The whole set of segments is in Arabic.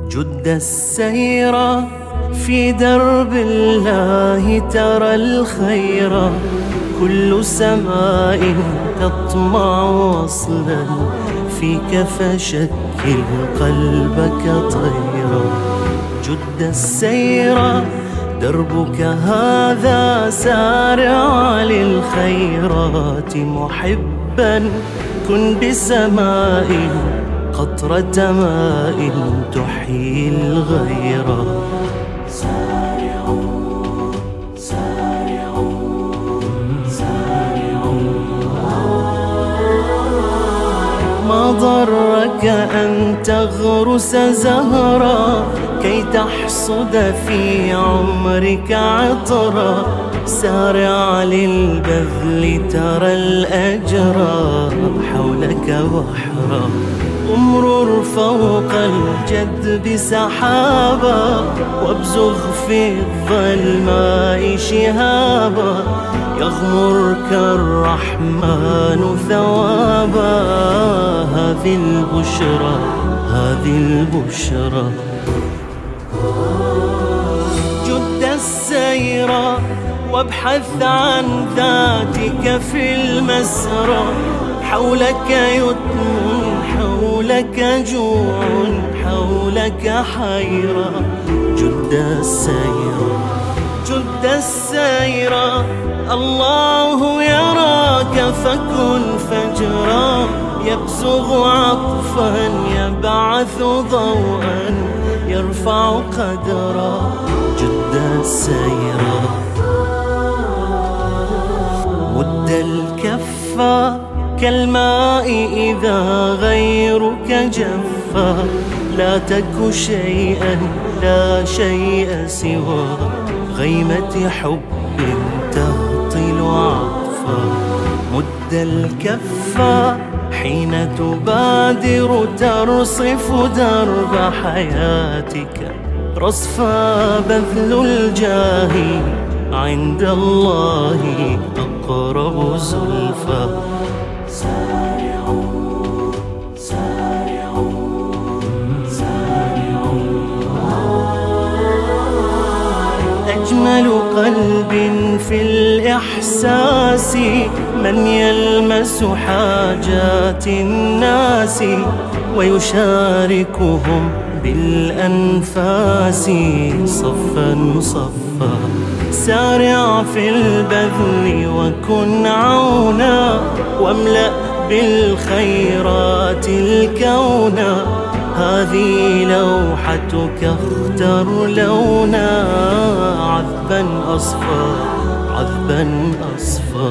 جد السير في درب الله ترى الخير، كل سماء تطمع وصلا فيك فشكل قلبك طيرا. جد السير دربك هذا سارع للخيرات محبا، كن بسماء قطرة ماء تحيي الغيرة. سارعوا سارعوا سارعوا، ما ضرك أن تغرس زهرا كي تحصد في عمرك عطرا. سارع للبذل ترى الأجر حولك بحرا. امرر فوق الجدب سحابا وابزغ في الظلماء شهابا. يغمرك الرحمن ثوابا. هذه البشرى هذه البشرى. جد السير وابحث عن ذاتك في المسرى. حولك يتم حولك جوع حولك حيرة. جد السير جد السير، الله يراك فكن فجرا. يبزغ عطفا يبعث ضوءا يرفع قدرا. جد السير مد الكفا كالماء إذا غيرك جفا. لا تك شيئا لا شيء سوى غيمة حب تهطل عطفا. مد الكفا حين تبادر ترصف درب حياتك رصفا. بذل الجاه عند الله أقرب زلفى. سارعوا سارعوا سارعوا، أجمل قلب في الإحساس من يلمس حاجات الناس ويشاركهم بالأنفاس صفا صفا. سارع في البذل وكن عونا واملأ بالخيرات الكونا. هذه لوحتك اختر لونا عذبا أصفى عذبا أصفى.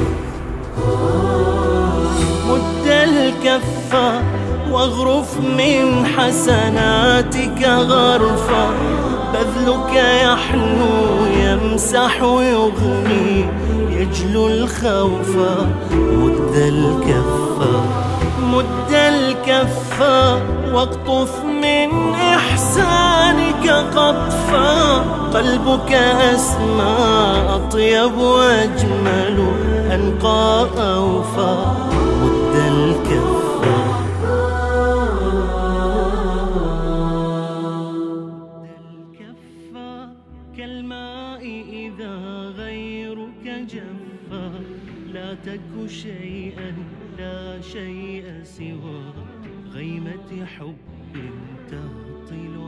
مد الكفا واغرف من حسناتك غرفا. بذلك يحنو يمسح يغني يجلو الخوفا. مد الكفا مد الكفا واقطف من إحسانك قطفا. قلبك أسمى أطيب وأجمل أنقى أوفى. مد الكفا كالماء إذا غيرك جفا. لا تك شيئا لا شيء سوى غيمة حب تهطل